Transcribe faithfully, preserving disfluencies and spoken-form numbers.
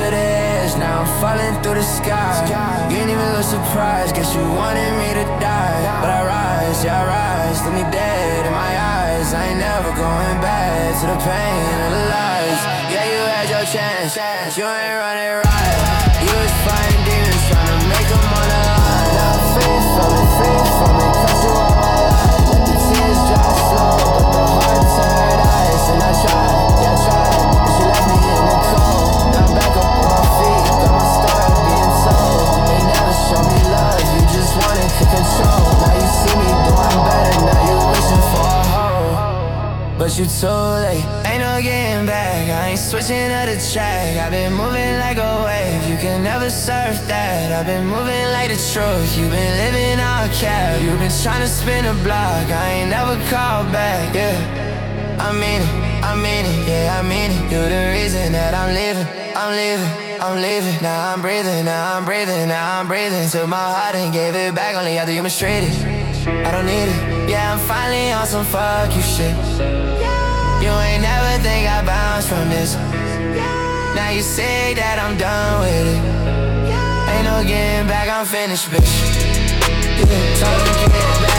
to the edge, now I'm falling through the sky. You ain't even look surprised, guess you wanted me to die. But I rise, yeah I rise, look me dead in my eyes. I ain't never going back to the pain of the lies. Yeah, you had your chance, you ain't running right. You was fighting demons, trying to make them all alive. Now I'm free from it, free from it, cause you all my life. Let the tears dry slow, but the heart turned ice. And I tried, yeah I tried, but you left me in the cold. Now I'm back up on my feet, got my story being told. They never show me love, you just wanted to control. Now you see me doing better, now you wishing for a hoe. But you too late, ain't no getting back. I ain't switching to the track, I've been moving like a wave. You can never surf that, I've been moving like the truth. You been living all cap, you been trying to spin a block. I ain't never called back, yeah. I mean it, I mean it, yeah I mean it. You the reason that I'm living, I'm living, I'm living. Now I'm breathing, now I'm breathing, now I'm breathing. Took my heart and gave it back only after you mistreated. I don't need it, yeah I'm finally on some fuck you shit. You ain't never think I bounce from this. Now you say that I'm done with it. Ain't no getting back, I'm finished, bitch. Yeah, time to get back.